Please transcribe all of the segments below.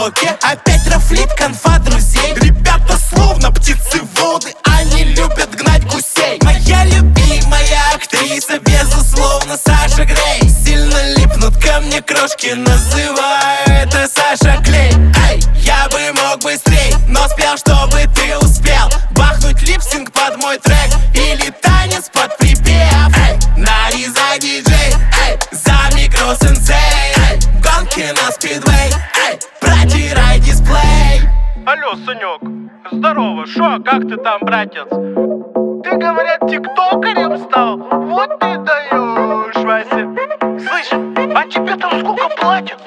ТикТоке. Опять рафлит конфа друзей. Ребята словно птицы воды, они любят гнать гусей. Моя любимая актриса, безусловно, Саша Грей. Сильно липнут ко мне крошки, называю это Саша Клей. Эй, я бы мог быстрей, но спел, чтобы ты успел бахнуть липсинг под мой трек или танец под припев. Эй, нарезай диджей, эй, за микро-сенсей. Эй, гонки на спидвей, эй, протирай дисплей. Алло, Санек, здорово, шо, как ты там, братец? Ты, говорят, тиктокерем стал? Вот ты даешь, Вася. Слышь, а тебе там сколько платят?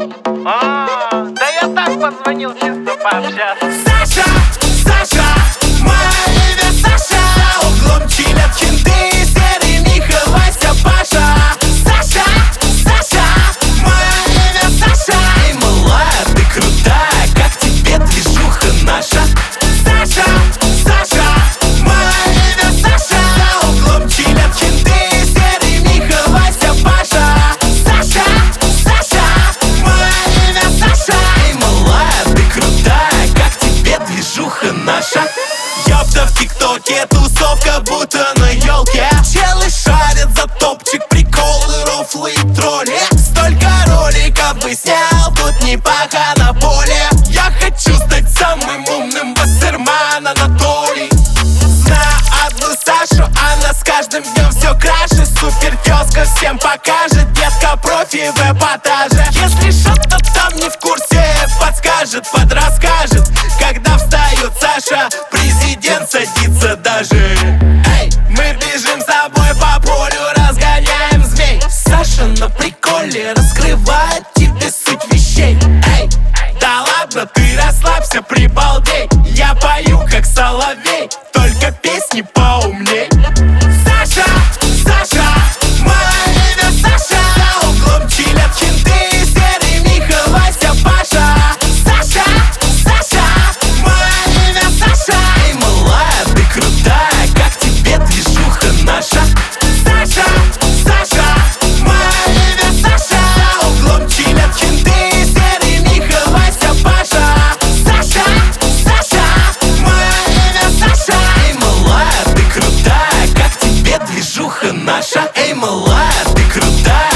Да я так позвонил чисто пообщаться. Саша, Саша, мое имя Саша. Углом чилят хинты, серый Миха, Вася, Паша. Саша, Саша, мое имя Саша. Эй, малая, ты крутая, как тебе движуха наша? Саша, Саша, мое имя Саша. Углом чилят хинты, серый Миха, Вася, Паша. Саша, Саша, мое имя Саша. Эй, малая, ты крутая, как тебе движуха наша? Ёпта, в ТикТоке тусовка будто на елке. Челы шарят за топчик, приколы, рофлы и тролли. Столько роликов бы снял, тут не паха на поле. Я хочу стать самым умным, Вассерман Анатолий. Знаю одну Сашу, она с каждым днем все краше. Супер тезка всем покажет, детка профи в эпатаже. Если что-то там не в курсе, подскажет, подрасскажет. Когда встает Саша, президент садится даже. Эй, мы бежим с тобой по полю, разгоняем змей. Саша на приколе раскрывает тебе суть вещей. Эй, да ладно, ты расслабься, прибалдей. Я пою как соловей, только песни поумней. Саша, Саша, мое имя Саша. Углом чилят хинты, серый Миха, Вася, Паша. Саша, Саша, мое имя Саша. Эй, малая, ты крутая, как тебе движуха наша? Саша, Саша, мое имя Саша. Углом чилят хинты, серый Миха, Вася, Паша. Саша, Саша, мое имя Саша. Эй, малая, ты крутая, как тебе движуха наша? Эй, малая, ты крутая,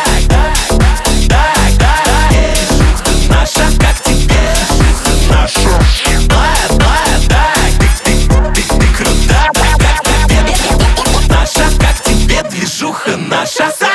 движуха наша, как тебе движуха наша? Малая, ты крутая, как тебе движуха наша? Как тебе движуха наша?